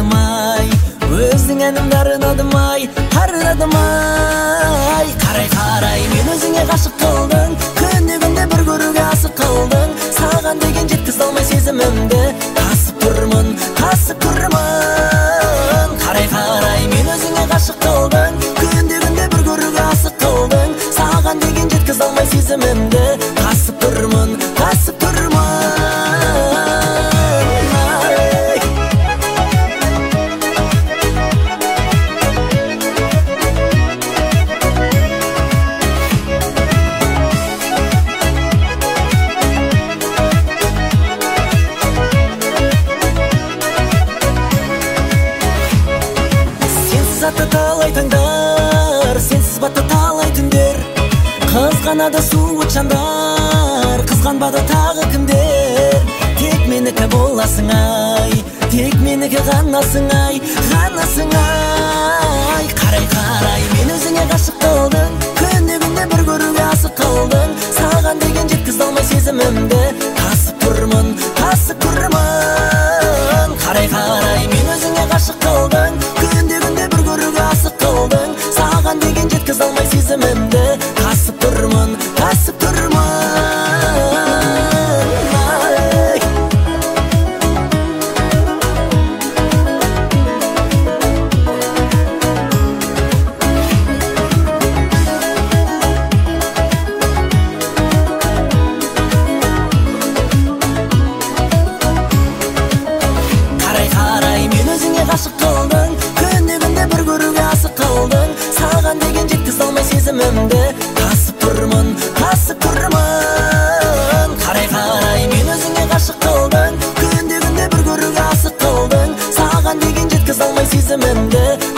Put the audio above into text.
арыдым ай, өзің әнімді арыдым ай, арыдым ай. Қарай мен өзіңе ғашық қылдың, күнде бір көруге асық қылдың. Саған деген жеткіз алмай сезімімді, тасып тұрмын. Қарай мен өзіңе ғашық қылдың, күнде бір көруге асық қылдың. Саған деген жеткіз алмай сезімімді, тасып тұрмын. Затты талай таңдар, сенсіз батты талай түндер. Қызғанады суыт жандар, қызғанбады тағы кімдер. Тек менікі боласың ай, тек менікі ғанасың ай, ғанасың ай. Қарай мен өзіңе ғашық қылдың, күнде бір көруге асық қылдың. Саған деген жеткіз алмай сезімімді, тасып тұрмын. Қарай мен өзіңе ғашық қылдың, күнде бір көруге асық қылдың. Саған деген жеткіз алмай сезімімді, тасып тұрмын. Ғашық қылдың, күнде бір көруге асық қылдың. Саған деген жеткіз алмай сезімімді, тасып тұрмын. Қарай мен өзіңе ғашық қылдың, күнде бір көруге асық қылдың. Саған деген жеткіз алмай сезімімді,